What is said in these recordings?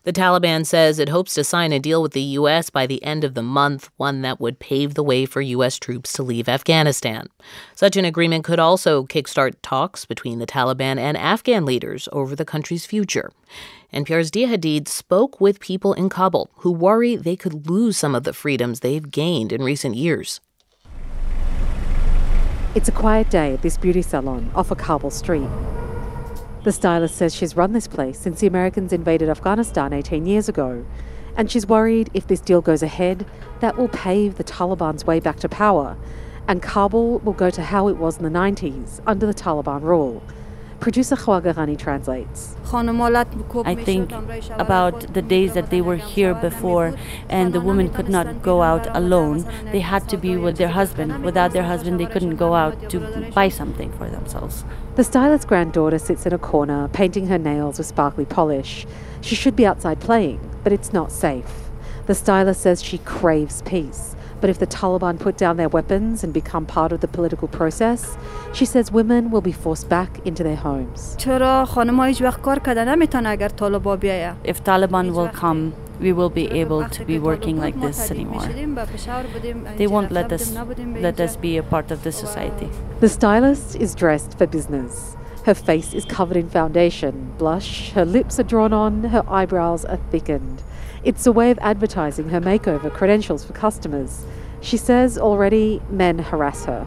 The Taliban says it hopes to sign a deal with the U.S. by the end of the month, one that would pave the way for U.S. troops to leave Afghanistan. Such an agreement could also kickstart talks between the Taliban and Afghan leaders over the country's future. NPR's Dia Hadid spoke with people in Kabul who worry they could lose some of the freedoms they've gained in recent years. It's a quiet day at this beauty salon off a Kabul street. The stylist says she's run this place since the Americans invaded Afghanistan 18 years ago, and she's worried if this deal goes ahead, that will pave the Taliban's way back to power, and Kabul will go to how it was in the 90s under the Taliban rule. Producer Khwaga Ghani translates. I think about the days that they were here before and the women could not go out alone. They had to be with their husband. Without their husband, they couldn't go out to buy something for themselves. The stylist's granddaughter sits in a corner, painting her nails with sparkly polish. She should be outside playing, but it's not safe. The stylist says she craves peace. But if the Taliban put down their weapons and become part of the political process, she says women will be forced back into their homes. If Taliban will come, we will be able to be working like this anymore. They won't let us be a part of this society. The stylist is dressed for business. Her face is covered in foundation, blush, her lips are drawn on, her eyebrows are thickened. It's a way of advertising her makeover credentials for customers. She says already men harass her.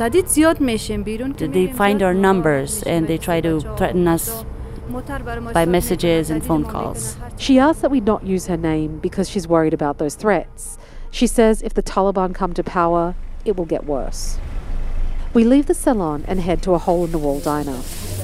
They find our numbers and they try to threaten us by messages and phone calls. She asks that we not use her name because she's worried about those threats. She says if the Taliban come to power, it will get worse. We leave the salon and head to a hole-in-the-wall diner.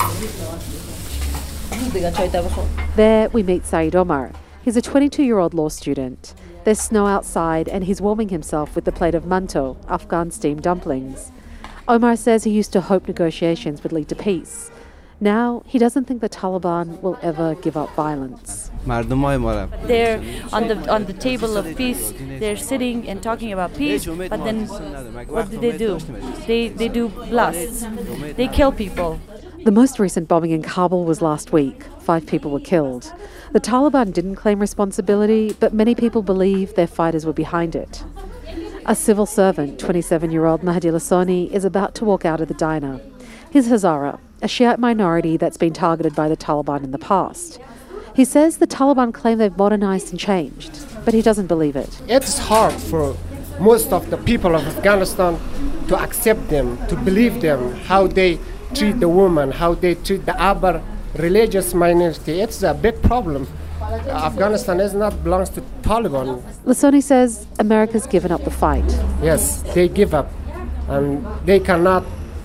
There we meet Saeed Omar. He's a 22-year-old law student. There's snow outside and he's warming himself with a plate of manto, Afghan steamed dumplings. Omar says he used to hope negotiations would lead to peace. Now he doesn't think the Taliban will ever give up violence. They're on the table of peace. They're sitting and talking about peace, but then what do? They do blasts. They kill people. The most recent bombing in Kabul was last week. 5 people were killed. The Taliban didn't claim responsibility, but many people believe their fighters were behind it. A civil servant, 27-year-old Mahdi Lassoni, is about to walk out of the diner. He's Hazara, a Shiite minority that's been targeted by the Taliban in the past. He says the Taliban claim they've modernized and changed, but he doesn't believe it. It's hard for most of the people of Afghanistan to accept them, to believe them, how they treat the woman, how they treat the other religious minority. It's a big problem. Afghanistan is not belongs to Taliban. Lassoni says America's given up the fight. Yes, they give up, and they cannot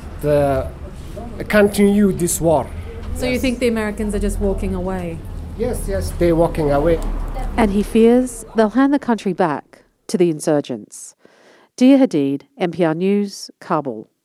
continue this war. So you think the Americans are just walking away? Yes, they're walking away. And he fears they'll hand the country back to the insurgents. Dia Hadid, NPR News, Kabul.